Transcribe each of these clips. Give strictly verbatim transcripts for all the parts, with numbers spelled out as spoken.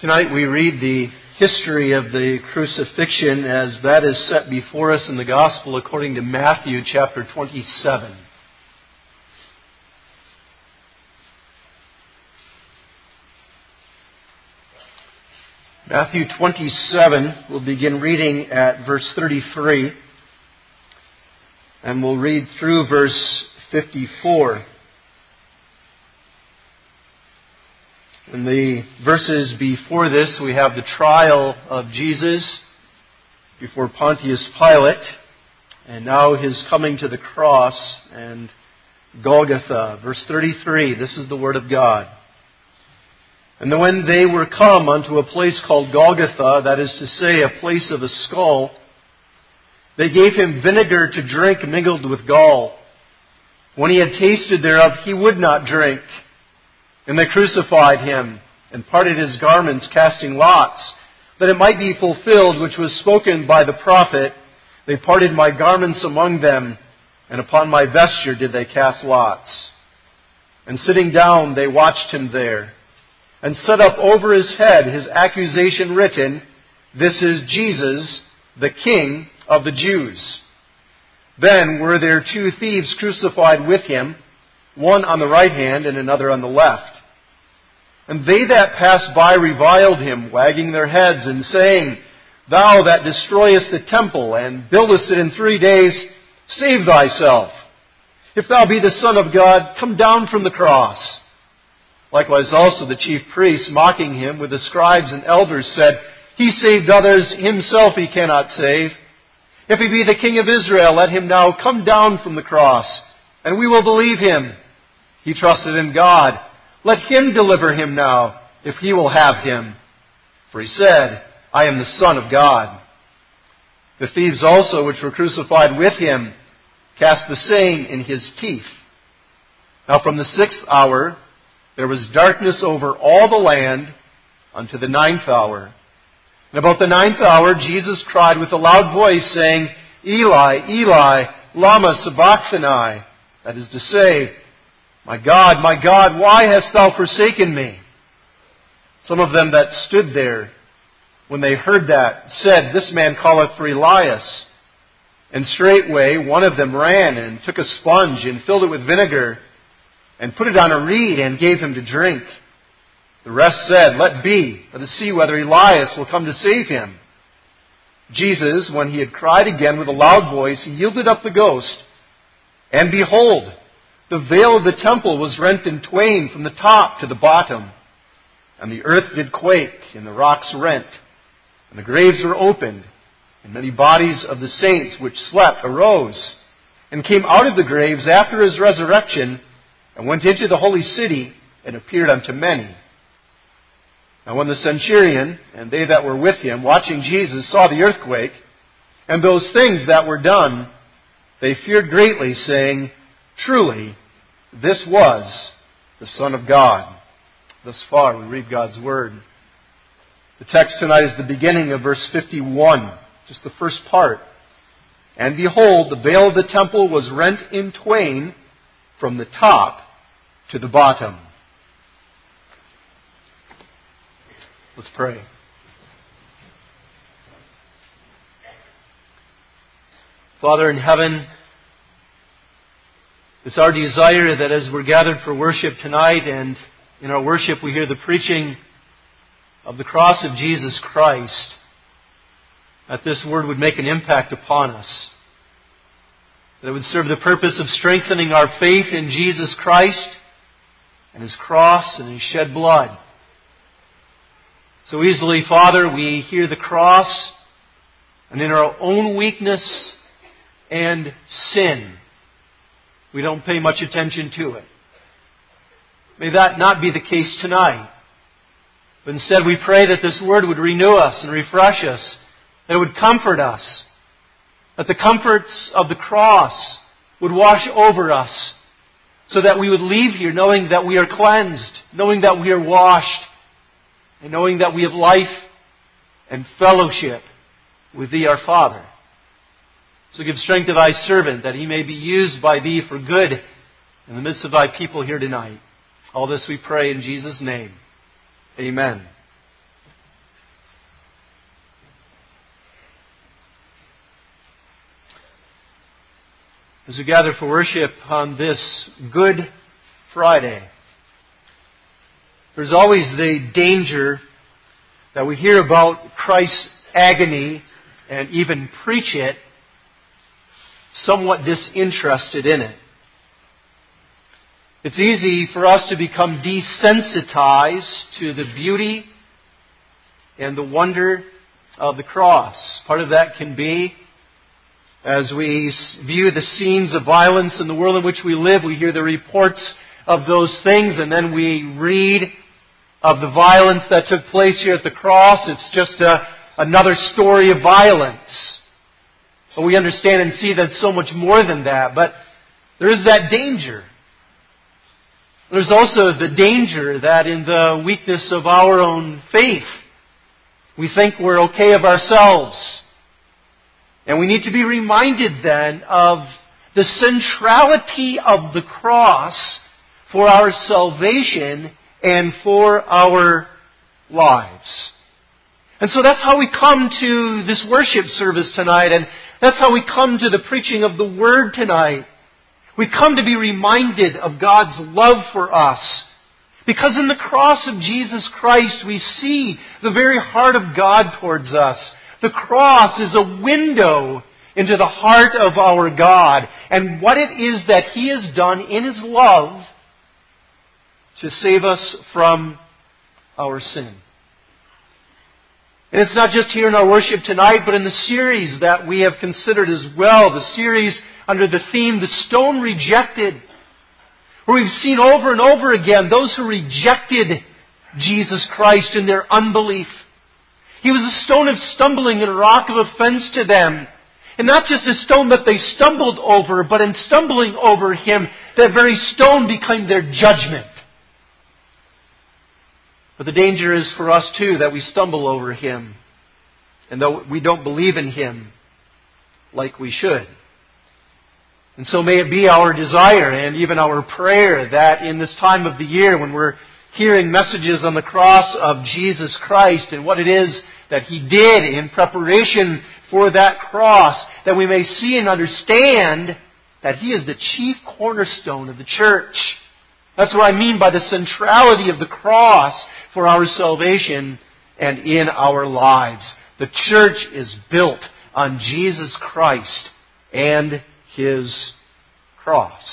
Tonight we read the history of the crucifixion as that is set before us in the Gospel according to Matthew chapter twenty-seven. Matthew twenty-seven, we'll begin reading at verse thirty-three, and we'll read through verse fifty-four. In the verses before this, we have the trial of Jesus before Pontius Pilate, and now his coming to the cross and Golgotha. Verse thirty-three, this is the Word of God. And when they were come unto a place called Golgotha, that is to say, a place of a skull, they gave him vinegar to drink mingled with gall. When he had tasted thereof, he would not drink. And they crucified him, and parted his garments, casting lots, that it might be fulfilled which was spoken by the prophet, they parted my garments among them, and upon my vesture did they cast lots. And sitting down, they watched him there, and set up over his head his accusation written, This is Jesus, the King of the Jews. Then were there two thieves crucified with him, one on the right hand and another on the left. And they that passed by reviled him, wagging their heads and saying, Thou that destroyest the temple and buildest it in three days, save thyself. If thou be the Son of God, come down from the cross. Likewise also the chief priests, mocking him with the scribes and elders, said, He saved others, himself he cannot save. If he be the King of Israel, let him now come down from the cross, and we will believe him. He trusted in God. Let him deliver him now, if he will have him. For he said, I am the Son of God. The thieves also, which were crucified with him, cast the same in his teeth. Now from the sixth hour there was darkness over all the land unto the ninth hour. And about the ninth hour Jesus cried with a loud voice, saying, Eli, Eli, lama sabachthani? That is to say, My God, my God, why hast thou forsaken me? Some of them that stood there, when they heard that, said, This man calleth for Elias. And straightway one of them ran and took a sponge and filled it with vinegar and put it on a reed and gave him to drink. The rest said, Let be, let us see whether Elias will come to save him. Jesus, when he had cried again with a loud voice, yielded up the ghost. And behold, the veil of the temple was rent in twain from the top to the bottom. And the earth did quake, and the rocks rent, and the graves were opened. And many bodies of the saints which slept arose, and came out of the graves after his resurrection, and went into the holy city, and appeared unto many. Now when the centurion, and they that were with him, watching Jesus, saw the earthquake, and those things that were done, they feared greatly, saying, Truly, this was the Son of God. Thus far, we read God's Word. The text tonight is the beginning of verse fifty-one, just the first part. And behold, the veil of the temple was rent in twain from the top to the bottom. Let's pray. Father in heaven, it's our desire that as we're gathered for worship tonight, and in our worship we hear the preaching of the cross of Jesus Christ, that this word would make an impact upon us. That it would serve the purpose of strengthening our faith in Jesus Christ and His cross and His shed blood. So easily, Father, we hear the cross, and in our own weakness and sin, we don't pay much attention to it. May that not be the case tonight. But instead we pray that this word would renew us and refresh us, that it would comfort us, that the comforts of the cross would wash over us, so that we would leave here knowing that we are cleansed, knowing that we are washed, and knowing that we have life and fellowship with Thee, our Father. So give strength to Thy servant, that he may be used by Thee for good in the midst of Thy people here tonight. All this we pray in Jesus' name. Amen. as we gather for worship on this Good Friday. There's always the danger that we hear about Christ's agony and even preach it, somewhat disinterested in it. It's easy for us to become desensitized to the beauty and the wonder of the cross. Part of that can be as we view the scenes of violence in the world in which we live, we hear the reports of those things, and then we read of the violence that took place here at the cross. It's just a, another story of violence. But we understand and see that it's so much more than that. But there is that danger. There's also the danger that in the weakness of our own faith, we think we're okay of ourselves. And we need to be reminded then of the centrality of the cross for our salvation and for our lives. And so that's how we come to this worship service tonight, and that's how we come to the preaching of the Word tonight. We come to be reminded of God's love for us. Because in the cross of Jesus Christ, we see the very heart of God towards us. The cross is a window into the heart of our God and what it is that He has done in His love to save us from our sin. And it's not just here in our worship tonight, but in the series that we have considered as well, the series under the theme, The Stone Rejected, where we've seen over and over again those who rejected Jesus Christ in their unbelief. He was a stone of stumbling and a rock of offense to them. And not just a stone that they stumbled over, but in stumbling over Him, that very stone became their judgment. But the danger is for us too that we stumble over Him and that we don't believe in Him like we should. And so may it be our desire and even our prayer that in this time of the year when we're hearing messages on the cross of Jesus Christ and what it is that He did in preparation for that cross, that we may see and understand that He is the chief cornerstone of the church. That's what I mean by the centrality of the cross for our salvation and in our lives. The church is built on Jesus Christ and His cross.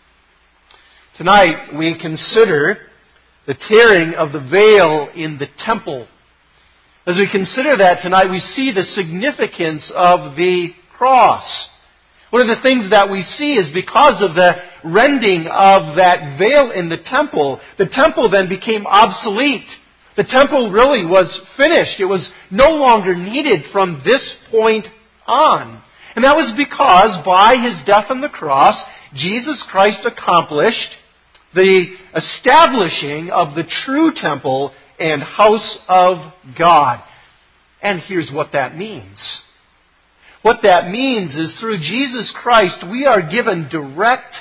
Tonight we consider the tearing of the veil in the temple. As we consider that tonight, we see the significance of the cross. One of the things that we see is because of the rending of that veil in the temple, the temple then became obsolete. The temple really was finished. It was no longer needed from this point on. And that was because by His death on the cross, Jesus Christ accomplished the establishing of the true temple and house of God. And here's what that means. What that means is through Jesus Christ, we are given direct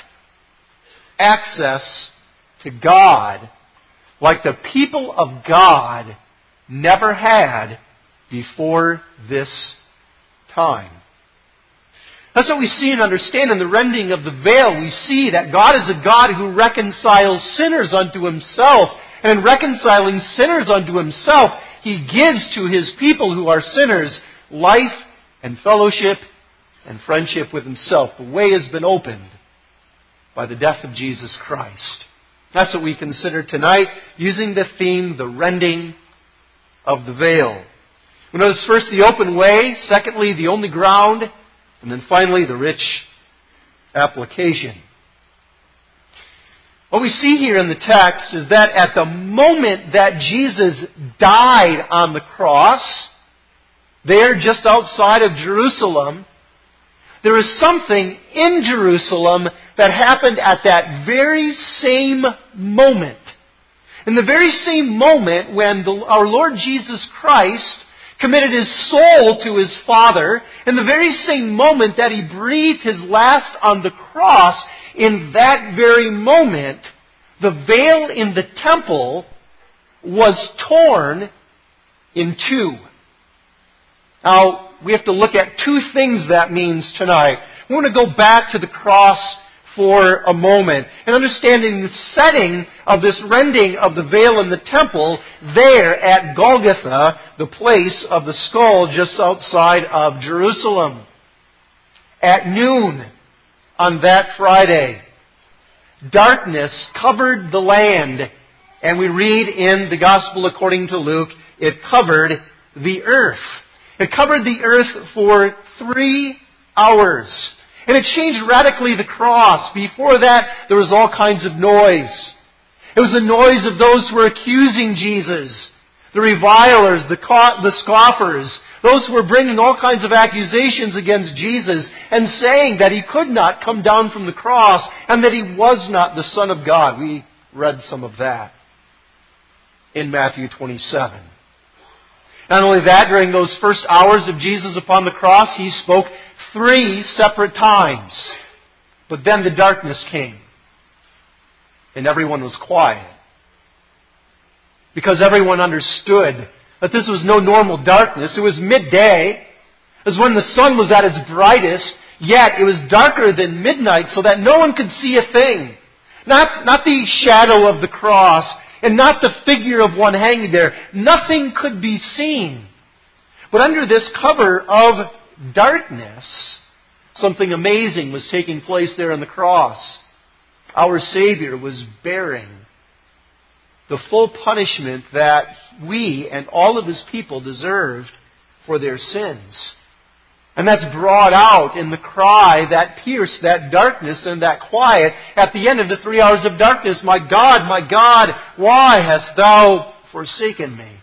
access to God like the people of God never had before this time. That's what we see and understand in the rending of the veil. We see that God is a God who reconciles sinners unto Himself. And in reconciling sinners unto Himself, He gives to His people who are sinners life and fellowship and friendship with Himself. The way has been opened by the death of Jesus Christ. That's what we consider tonight, using the theme, the rending of the veil. We notice first the open way, secondly the only ground, and then finally the rich application. What we see here in the text is that at the moment that Jesus died on the cross, there just outside of Jerusalem, there is something in Jerusalem that happened at that very same moment. In the very same moment when the, our Lord Jesus Christ committed His soul to His Father, in the very same moment that He breathed His last on the cross, in that very moment, the veil in the temple was torn in two. Now, we have to look at two things that means tonight. We want to go back to the cross for a moment and understanding the setting of this rending of the veil in the temple there at Golgotha, the place of the skull just outside of Jerusalem. At noon on that Friday, darkness covered the land, and we read in the Gospel according to Luke, it covered the earth. It covered the earth for three hours. And it changed radically the cross. Before that, there was all kinds of noise. It was the noise of those who were accusing Jesus, the revilers, the, the scoffers, those who were bringing all kinds of accusations against Jesus and saying that He could not come down from the cross and that He was not the Son of God. We read some of that in Matthew twenty-seven. Not only that, during those first hours of Jesus upon the cross, He spoke three separate times. But then the darkness came. And everyone was quiet. Because everyone understood that this was no normal darkness. It was midday. It was when the sun was at its brightest. Yet it was darker than midnight so that no one could see a thing. Not, not the shadow of the cross. And not the figure of one hanging there. Nothing could be seen. But under this cover of darkness, something amazing was taking place there on the cross. Our Savior was bearing the full punishment that we and all of His people deserved for their sins. And that's brought out in the cry that pierced that darkness and that quiet at the end of the three hours of darkness. My God, my God, why hast Thou forsaken me?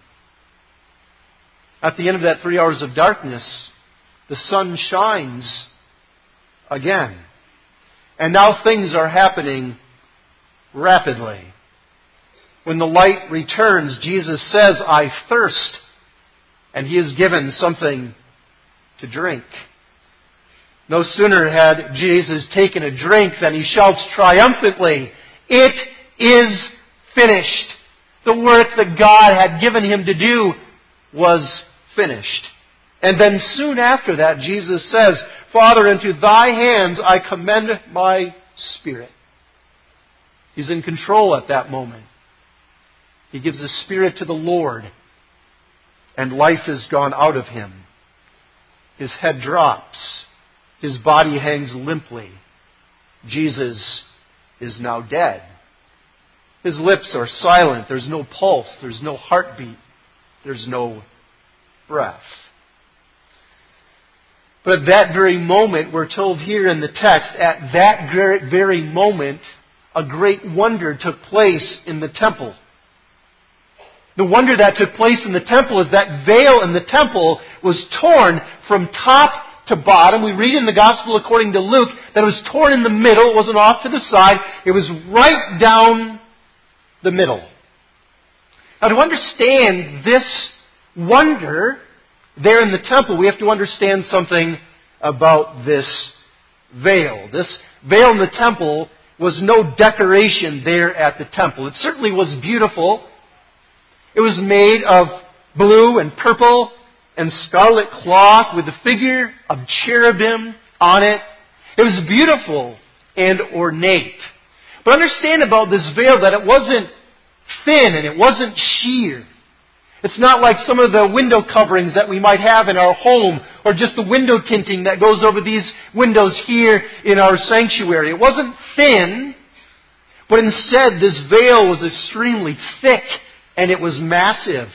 At the end of that three hours of darkness, the sun shines again. And now things are happening rapidly. When the light returns, Jesus says, I thirst. And He is given something to drink. No sooner had Jesus taken a drink than He shouts triumphantly, it is finished. The work that God had given Him to do was finished. And then soon after that, Jesus says, Father, into Thy hands I commend my spirit. He's in control at that moment. He gives His spirit to the Lord, and life is gone out of Him. His head drops. His body hangs limply. Jesus is now dead. His lips are silent. There's no pulse. There's no heartbeat. There's no breath. But at that very moment, we're told here in the text, at that very moment, a great wonder took place in the temple. The wonder that took place in the temple is that veil in the temple was torn from top to bottom. We read in the Gospel according to Luke that it was torn in the middle. It wasn't off to the side. It was right down the middle. Now, to understand this wonder there in the temple, we have to understand something about this veil. This veil in the temple was no decoration there at the temple. It certainly was beautiful. It was made of blue and purple and scarlet cloth with the figure of cherubim on it. It was beautiful and ornate. But understand about this veil that it wasn't thin and it wasn't sheer. It's not like some of the window coverings that we might have in our home or just the window tinting that goes over these windows here in our sanctuary. It wasn't thin, but instead this veil was extremely thick and it was massive.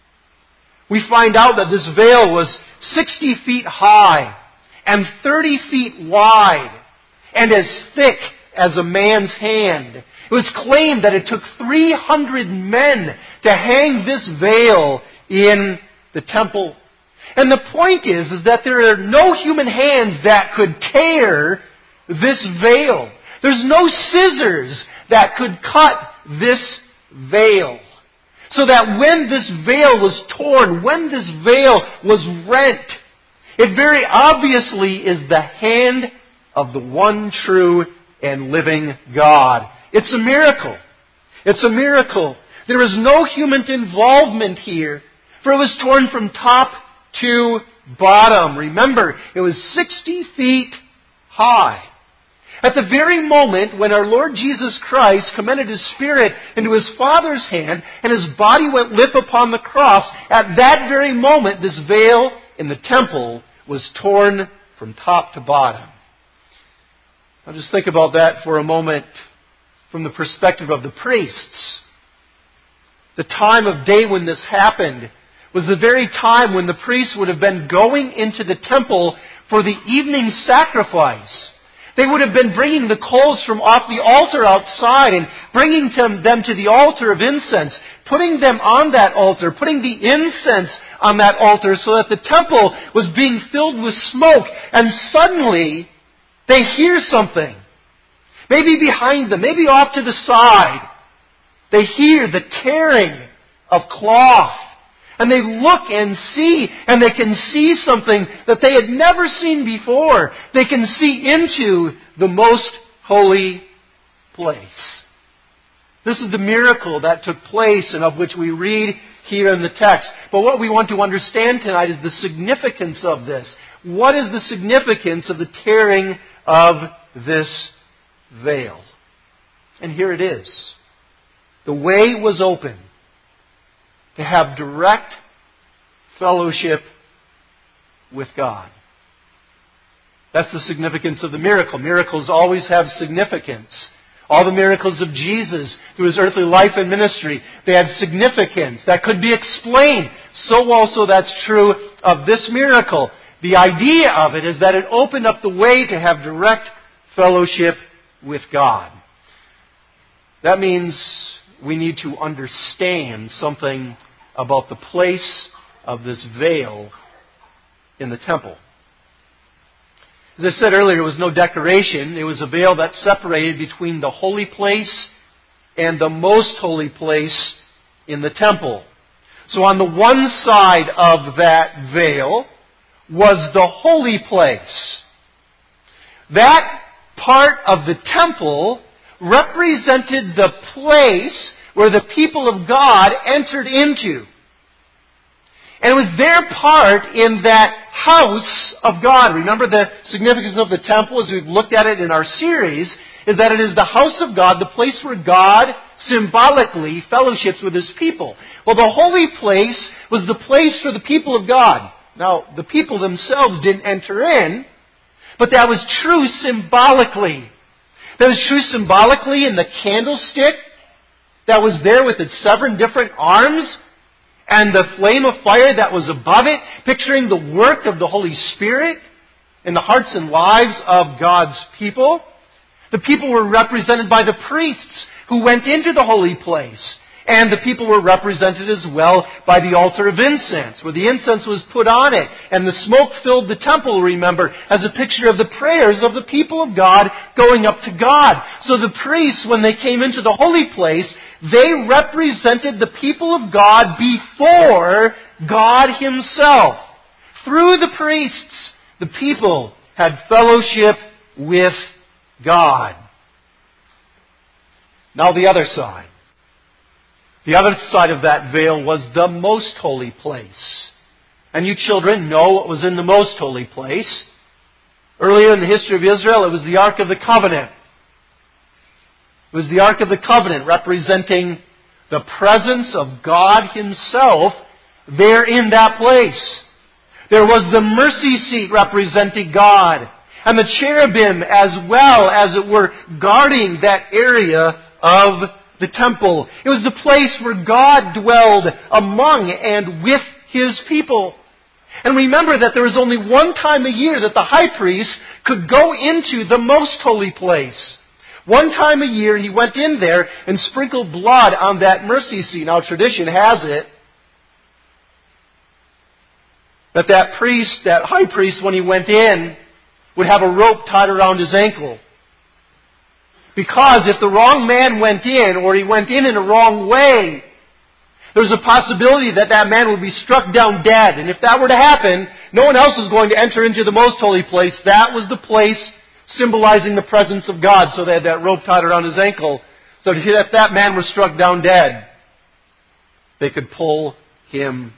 We find out that this veil was sixty feet high and thirty feet wide and as thick as a man's hand. It was claimed that it took three hundred men to hang this veil in the temple. And the point is, is that there are no human hands that could tear this veil. There's no scissors that could cut this veil. So that when this veil was torn, when this veil was rent, it very obviously is the hand of the one true and living God. It's a miracle. It's a miracle. There is no human involvement here, for it was torn from top to bottom. Remember, it was sixty feet high. At the very moment when our Lord Jesus Christ commended His Spirit into His Father's hand and His body went limp upon the cross, at that very moment this veil in the temple was torn from top to bottom. Now just think about that for a moment from the perspective of the priests. The time of day when this happened was the very time when the priests would have been going into the temple for the evening sacrifice. They would have been bringing the coals from off the altar outside and bringing them to the altar of incense, putting them on that altar, putting the incense on that altar so that the temple was being filled with smoke. And suddenly, they hear something. Maybe behind them, maybe off to the side. They hear the tearing of cloth. And they look and see, and they can see something that they had never seen before. They can see into the most holy place. This is the miracle that took place and of which we read here in the text. But what we want to understand tonight is the significance of this. What is the significance of the tearing of this veil? And here it is. The way was open to have direct fellowship with God. That's the significance of the miracle. Miracles always have significance. All the miracles of Jesus through His earthly life and ministry, they had significance that could be explained. So also that's true of this miracle. The idea of it is that it opened up the way to have direct fellowship with God. That means we need to understand something about the place of this veil in the temple. As I said earlier, it was no decoration. It was a veil that separated between the holy place and the most holy place in the temple. So on the one side of that veil was the holy place. That part of the temple represented the place where the people of God entered into. And it was their part in that house of God. Remember the significance of the temple as we've looked at it in our series, is that it is the house of God, the place where God symbolically fellowships with His people. Well, the holy place was the place for the people of God. Now, the people themselves didn't enter in, but that was true symbolically. That was true symbolically in the candlestick that was there with its seven different arms and the flame of fire that was above it, picturing the work of the Holy Spirit in the hearts and lives of God's people. The people were represented by the priests who went into the holy place. And the people were represented as well by the altar of incense, where the incense was put on it. And the smoke filled the temple, remember, as a picture of the prayers of the people of God going up to God. So the priests, when they came into the holy place, they represented the people of God before God Himself. Through the priests, the people had fellowship with God. Now the other side. The other side of that veil was the most holy place. And you children know what was in the most holy place. Earlier in the history of Israel, it was the Ark of the Covenant. It was the Ark of the Covenant representing the presence of God Himself there in that place. There was the mercy seat representing God. And the cherubim as well, as it were, guarding that area of the temple. It was the place where God dwelled among and with His people. And remember that there was only one time a year that the high priest could go into the most holy place. One time a year he went in there and sprinkled blood on that mercy seat. Now tradition has it that that priest, that high priest, when he went in, would have a rope tied around his ankle. Because if the wrong man went in, or he went in in a wrong way, there's a possibility that that man would be struck down dead. And if that were to happen, no one else was going to enter into the most holy place. That was the place symbolizing the presence of God. So they had that rope tied around his ankle. So if that man was struck down dead, they could pull him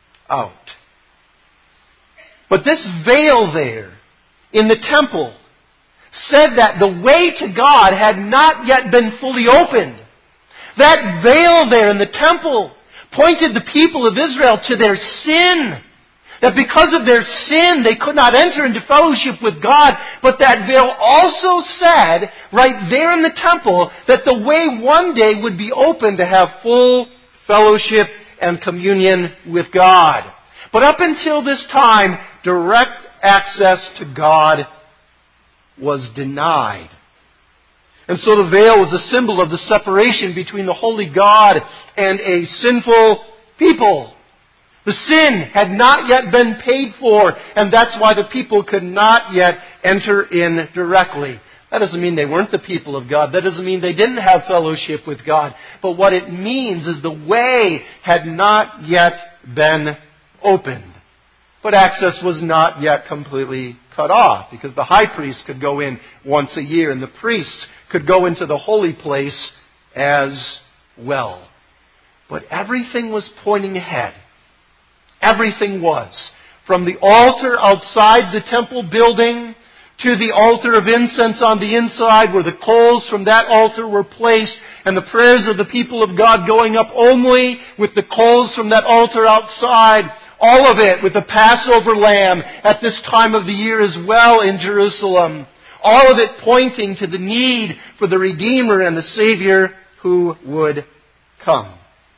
out. But this veil there in the temple said that the way to God had not yet been fully opened. That veil there in the temple pointed the people of Israel to their sin. That because of their sin, they could not enter into fellowship with God. But that veil also said, right there in the temple, that the way one day would be open to have full fellowship and communion with God. But up until this time, direct access to God was denied. And so the veil was a symbol of the separation between the holy God and a sinful people. The sin had not yet been paid for, and that's why the people could not yet enter in directly. That doesn't mean they weren't the people of God. That doesn't mean they didn't have fellowship with God. But what it means is the way had not yet been opened. But access was not yet completely cut off, because the high priest could go in once a year, and the priests could go into the holy place as well. But everything was pointing ahead. Everything was. From the altar outside the temple building to the altar of incense on the inside, where the coals from that altar were placed, and the prayers of the people of God going up only with the coals from that altar outside. All of it with the Passover lamb at this time of the year as well in Jerusalem. All of it pointing to the need for the Redeemer and the Savior who would come.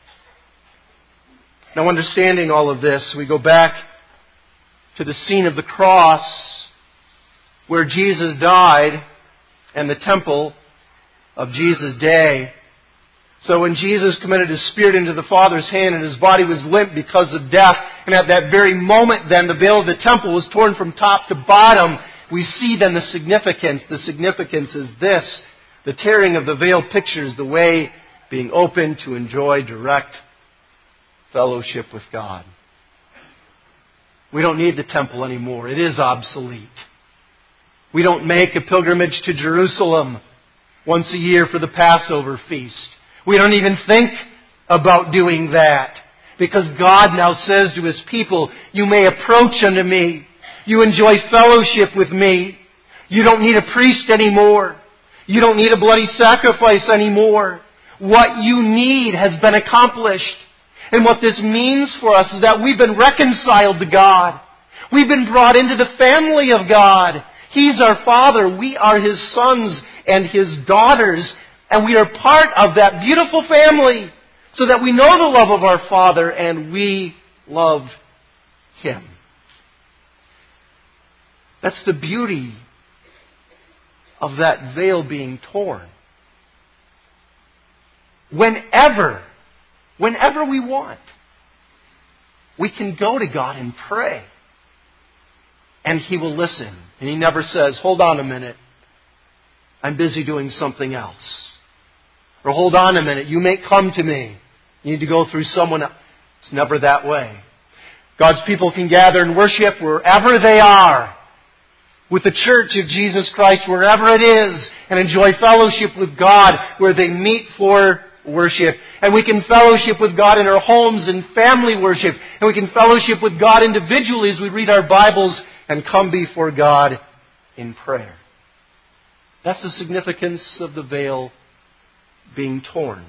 Now, understanding all of this, we go back to the scene of the cross where Jesus died and the temple of Jesus' day. So when Jesus committed His spirit into the Father's hand and His body was limp because of death, and at that very moment then the veil of the temple was torn from top to bottom, we see then the significance. The significance is this. The tearing of the veil pictures the way being open to enjoy direct fellowship with God. We don't need the temple anymore. It is obsolete. We don't make a pilgrimage to Jerusalem once a year for the Passover feast. We don't even think about doing that, because God now says to His people, you may approach unto me. You enjoy fellowship with me. You don't need a priest anymore. You don't need a bloody sacrifice anymore. What you need has been accomplished. And what this means for us is that we've been reconciled to God. We've been brought into the family of God. He's our Father. We are His sons and His daughters. And we are part of that beautiful family, so that we know the love of our Father and we love Him. That's the beauty of that veil being torn. Whenever, whenever we want, we can go to God and pray. And He will listen. And He never says, hold on a minute, I'm busy doing something else. Or hold on a minute, you may come to me. You need to go through someone else. It's never that way. God's people can gather and worship wherever they are, with the church of Jesus Christ, wherever it is, and enjoy fellowship with God where they meet for worship. And we can fellowship with God in our homes and family worship. And we can fellowship with God individually as we read our Bibles and come before God in prayer. That's the significance of the veil being torn.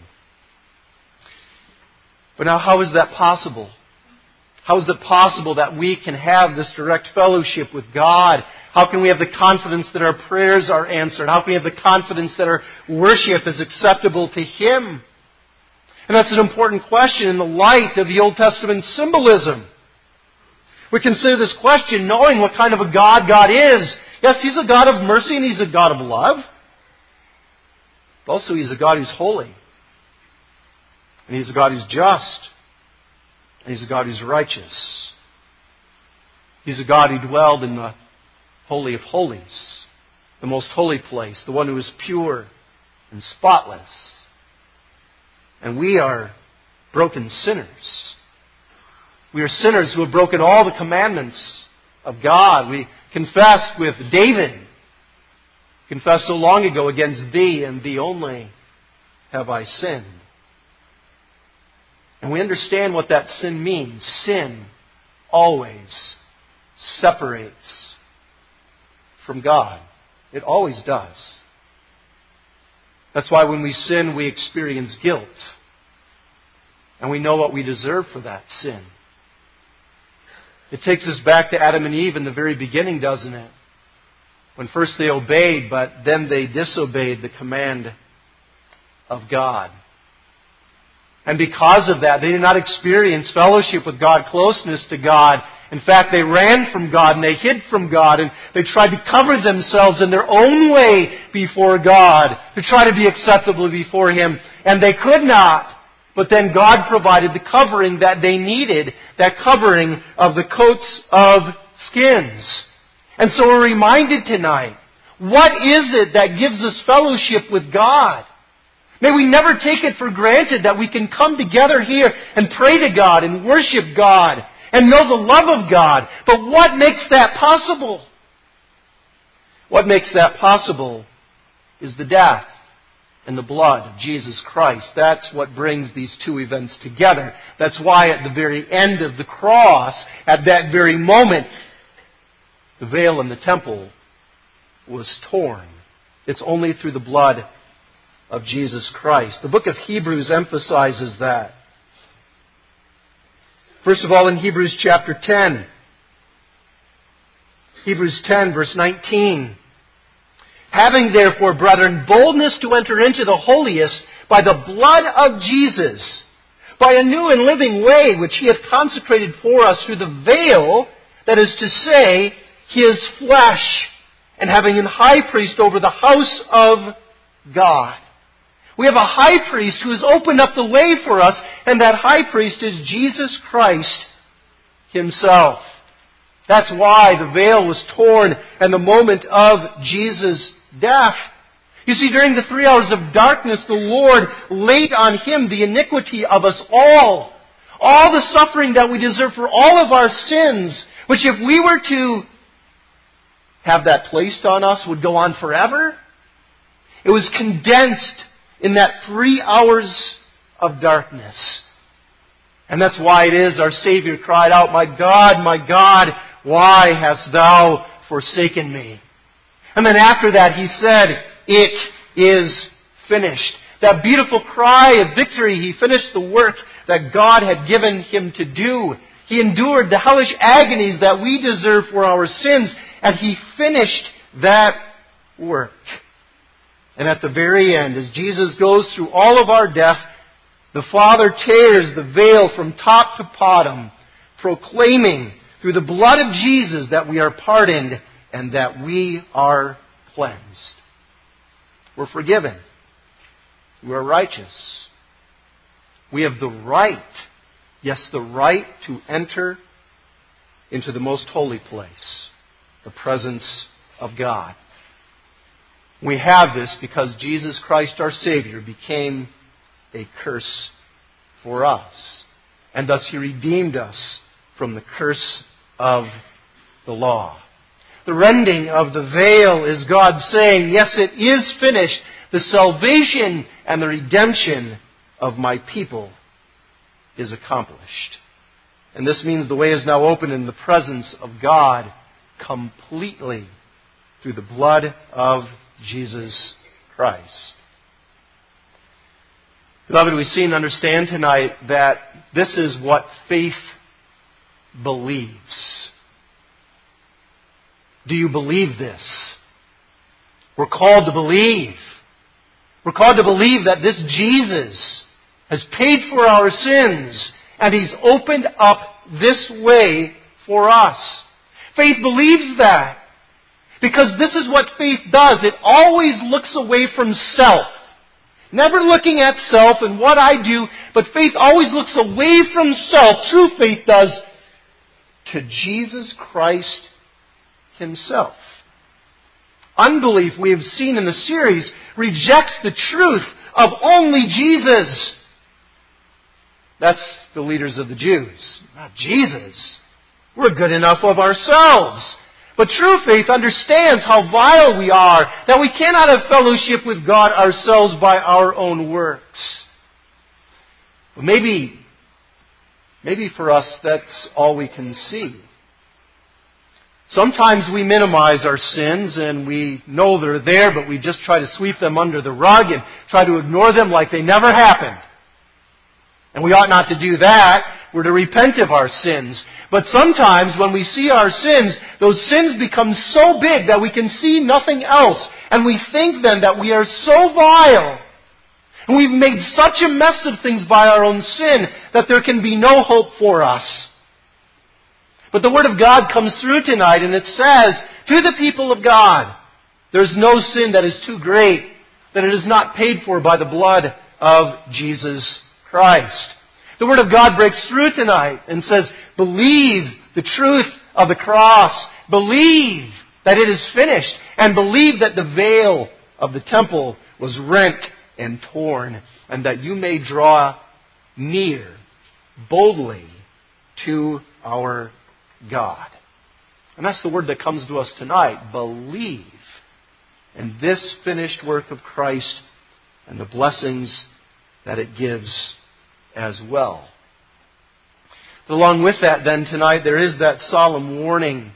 But now, how is that possible? How is it possible that we can have this direct fellowship with God? How can we have the confidence that our prayers are answered? How can we have the confidence that our worship is acceptable to Him? And that's an important question in the light of the Old Testament symbolism. We consider this question knowing what kind of a God God is. Yes, He's a God of mercy and He's a God of love. But also He's a God who's holy. And He's a God who's just. And He's a God who's righteous. He's a God who dwelled in the Holy of Holies, the most holy place, the one who is pure and spotless. And we are broken sinners. We are sinners who have broken all the commandments of God. We confessed with David, confessed so long ago, against Thee and Thee only have I sinned. And we understand what that sin means. Sin always separates from God. It always does. That's why when we sin, we experience guilt. And we know what we deserve for that sin. It takes us back to Adam and Eve in the very beginning, doesn't it? When first they obeyed, but then they disobeyed the command of God. And because of that, they did not experience fellowship with God, closeness to God. In fact, they ran from God and they hid from God and they tried to cover themselves in their own way before God to try to be acceptable before Him. And they could not. But then God provided the covering that they needed, that covering of the coats of skins. And so we're reminded tonight, what is it that gives us fellowship with God? May we never take it for granted that we can come together here and pray to God and worship God and know the love of God. But what makes that possible? What makes that possible is the death and the blood of Jesus Christ. That's what brings these two events together. That's why at the very end of the cross, at that very moment, the veil in the temple was torn. It's only through the blood of Jesus Christ. The book of Hebrews emphasizes that. First of all, in Hebrews chapter ten. Hebrews ten, verse nineteen. Having therefore, brethren, boldness to enter into the holiest by the blood of Jesus, by a new and living way which He hath consecrated for us through the veil, that is to say, His flesh, and having an high priest over the house of God. We have a high priest who has opened up the way for us, and that high priest is Jesus Christ Himself. That's why the veil was torn in the moment of Jesus' death. You see, during the three hours of darkness, the Lord laid on Him the iniquity of us all. All the suffering that we deserve for all of our sins, which if we were to have that placed on us would go on forever. It was condensed in that three hours of darkness. And that's why it is our Savior cried out, My God, my God, why hast Thou forsaken me? And then after that He said, It is finished. That beautiful cry of victory, He finished the work that God had given Him to do. He endured the hellish agonies that we deserve for our sins, and He finished that work. And at the very end, as Jesus goes through all of our death, the Father tears the veil from top to bottom, proclaiming through the blood of Jesus that we are pardoned and that we are cleansed. We're forgiven. We are righteous. We have the right, yes, the right to enter into the most holy place, the presence of God. We have this because Jesus Christ our Savior became a curse for us. And thus He redeemed us from the curse of the law. The rending of the veil is God saying, yes, it is finished. The salvation and the redemption of my people is accomplished. And this means the way is now open in the presence of God completely through the blood of Jesus Christ. Beloved, we see and understand tonight that this is what faith believes. Do you believe this? We're called to believe. We're called to believe that this Jesus has paid for our sins and He's opened up this way for us. Faith believes that. Because this is what faith does. It always looks away from self. Never looking at self and what I do, but faith always looks away from self. True faith does to Jesus Christ Himself. Unbelief, we have seen in the series, rejects the truth of only Jesus. That's the leaders of the Jews. Not Jesus. We're good enough of ourselves. But true faith understands how vile we are, that we cannot have fellowship with God ourselves by our own works. But maybe, maybe for us that's all we can see. Sometimes we minimize our sins and we know they're there, but we just try to sweep them under the rug and try to ignore them like they never happened. And we ought not to do that. We're to repent of our sins. But sometimes when we see our sins, those sins become so big that we can see nothing else. And we think then that we are so vile, and we've made such a mess of things by our own sin, that there can be no hope for us. But the Word of God comes through tonight, and it says to the people of God, there's no sin that is too great, that it is not paid for by the blood of Jesus Christ. The Word of God breaks through tonight and says, believe the truth of the cross. Believe that it is finished. And believe that the veil of the temple was rent and torn. And that you may draw near boldly to our God. And that's the word that comes to us tonight. Believe in this finished work of Christ and the blessings that it gives as well. But along with that then tonight there is that solemn warning.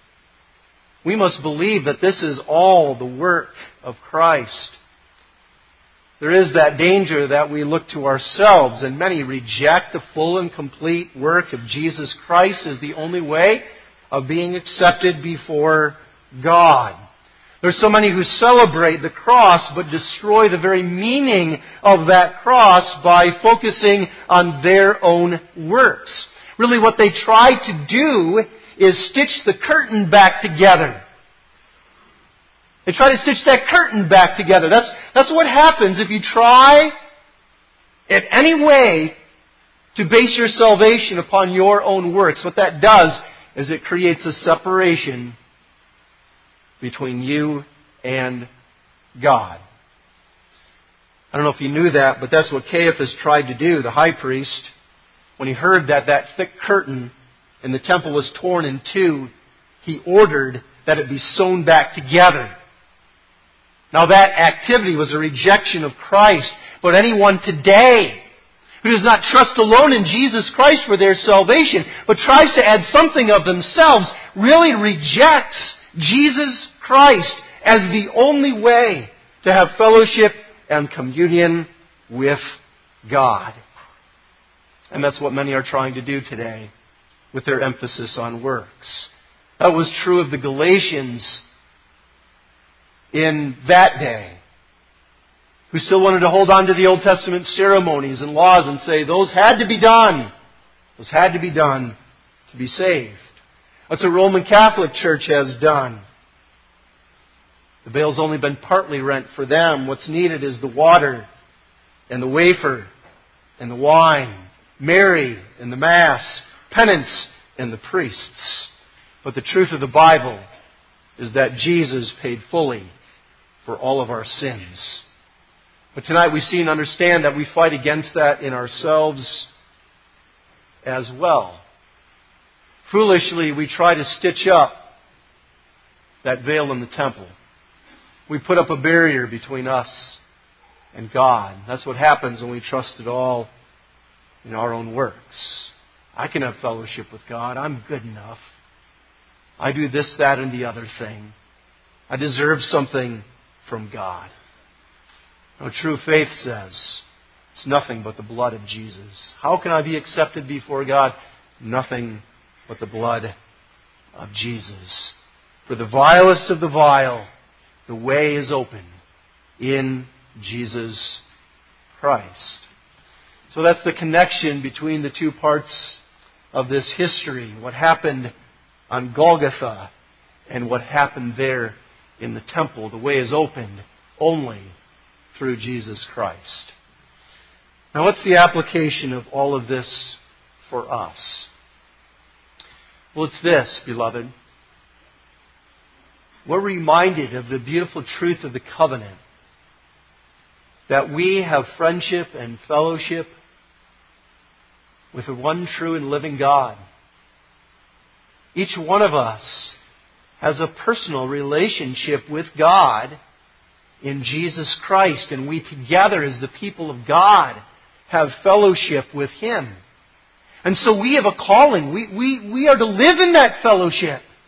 We must believe that this is all the work of Christ. There is that danger that we look to ourselves, and many reject the full and complete work of Jesus Christ as the only way of being accepted before God. There's so many who celebrate the cross but destroy the very meaning of that cross by focusing on their own works. Really what they try to do is stitch the curtain back together. They try to stitch that curtain back together. That's, that's what happens if you try in any way to base your salvation upon your own works. What that does is it creates a separation between you and God. I don't know if you knew that, but that's what Caiaphas tried to do, the high priest. When he heard that that thick curtain in the temple was torn in two, he ordered that it be sewn back together. Now that activity was a rejection of Christ, but anyone today who does not trust alone in Jesus Christ for their salvation, but tries to add something of themselves, really rejects Jesus Christ as the only way to have fellowship and communion with God. And that's what many are trying to do today with their emphasis on works. That was true of the Galatians in that day, who still wanted to hold on to the Old Testament ceremonies and laws and say those had to be done. Those had to be done to be saved. That's what the Roman Catholic Church has done. The veil's only been partly rent for them. What's needed is the water and the wafer and the wine, Mary and the Mass, penance and the priests. But the truth of the Bible is that Jesus paid fully for all of our sins. But tonight we see and understand that we fight against that in ourselves as well. Foolishly, we try to stitch up that veil in the temple. We put up a barrier between us and God. That's what happens when we trust it all in our own works. I can have fellowship with God. I'm good enough. I do this, that, and the other thing. I deserve something from God. No, true faith says it's nothing but the blood of Jesus. How can I be accepted before God? Nothing but the blood of Jesus. For the vilest of the vile, the way is open in Jesus Christ. So that's the connection between the two parts of this history. What happened on Golgotha and what happened there in the temple. The way is opened only through Jesus Christ. Now, what's the application of all of this for us? Well, it's this, beloved. We're reminded of the beautiful truth of the covenant, that we have friendship and fellowship with the one true and living God. Each one of us has a personal relationship with God in Jesus Christ, and we together as the people of God have fellowship with Him. And so we have a calling. We, we, we are to live in that fellowship.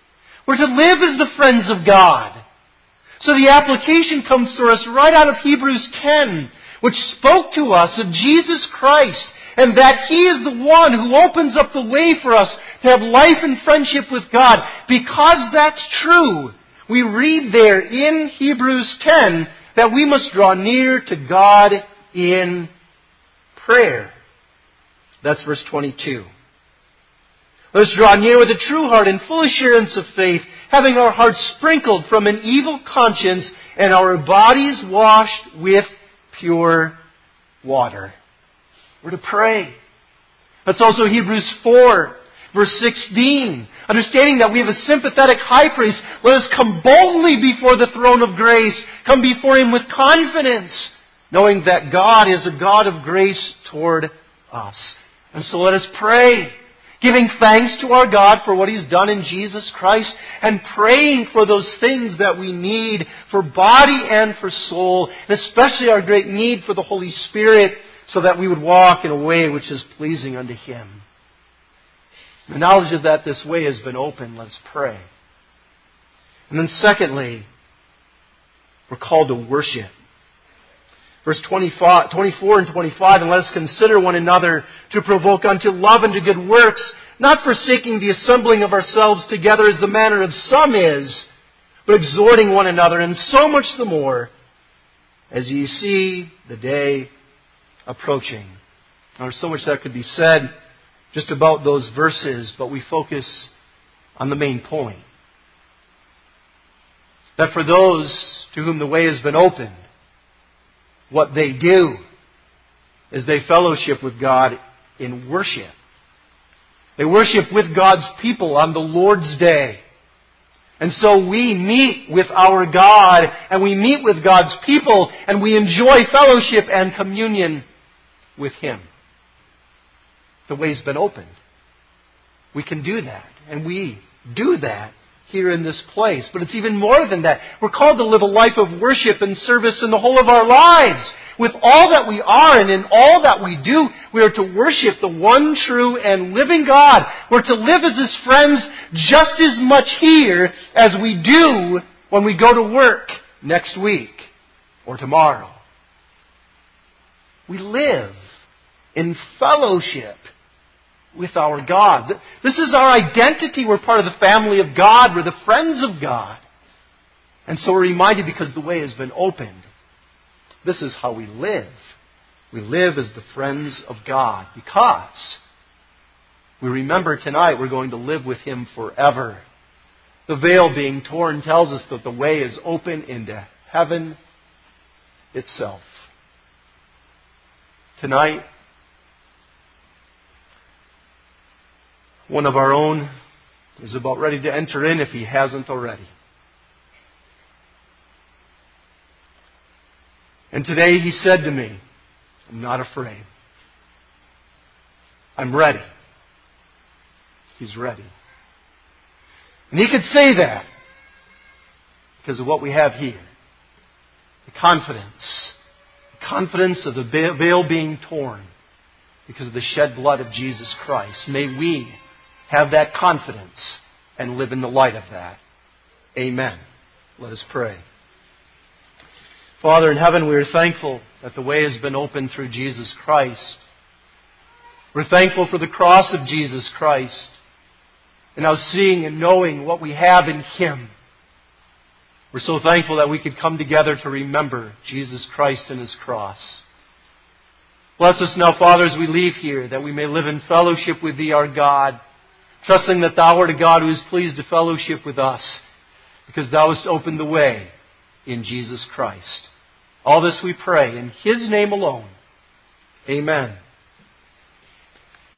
We're to live as the friends of God. So the application comes to us right out of Hebrews ten, which spoke to us of Jesus Christ, and that He is the one who opens up the way for us to have life and friendship with God. Because that's true, we read there in Hebrews ten that we must draw near to God in prayer. That's verse twenty-two. Let us draw near with a true heart and full assurance of faith, having our hearts sprinkled from an evil conscience and our bodies washed with pure water. We're to pray. That's also Hebrews four, verse sixteen. Understanding that we have a sympathetic high priest, let us come boldly before the throne of grace, come before Him with confidence, knowing that God is a God of grace toward us. And so let us pray, giving thanks to our God for what He's done in Jesus Christ, and praying for those things that we need for body and for soul, and especially our great need for the Holy Spirit, so that we would walk in a way which is pleasing unto Him. The knowledge of that this way has been opened. Let's pray. And then secondly, we're called to worship. Verse twenty-five, twenty-four and twenty-five, and let us consider one another to provoke unto love and to good works, not forsaking the assembling of ourselves together as the manner of some is, but exhorting one another, and so much the more, as ye see the day approaching. Now, there's so much that could be said just about those verses, but we focus on the main point. That for those to whom the way has been opened, what they do is they fellowship with God in worship. They worship with God's people on the Lord's Day. And so we meet with our God, and we meet with God's people, and we enjoy fellowship and communion with Him. The way's been opened. We can do that, and we do that here in this place. But it's even more than that. We're called to live a life of worship and service in the whole of our lives. With all that we are and in all that we do, we are to worship the one true and living God. We're to live as His friends just as much here as we do when we go to work next week or tomorrow. We live in fellowship with our God. This is our identity. We're part of the family of God. We're the friends of God. And so we're reminded, because the way has been opened, this is how we live. We live as the friends of God, because we remember tonight we're going to live with Him forever. The veil being torn tells us that the way is open into heaven itself. Tonight, one of our own is about ready to enter in if he hasn't already. And today he said to me, I'm not afraid. I'm ready. He's ready. And he could say that because of what we have here. The confidence. The confidence of the veil being torn because of the shed blood of Jesus Christ. May we have that confidence and live in the light of that. Amen. Let us pray. Father in heaven, we are thankful that the way has been opened through Jesus Christ. We're thankful for the cross of Jesus Christ, and now seeing and knowing what we have in Him. We're so thankful that we could come together to remember Jesus Christ and His cross. Bless us now, Father, as we leave here, that we may live in fellowship with Thee, our God, trusting that Thou art a God who is pleased to fellowship with us, because Thou hast opened the way in Jesus Christ. All this we pray in His name alone. Amen.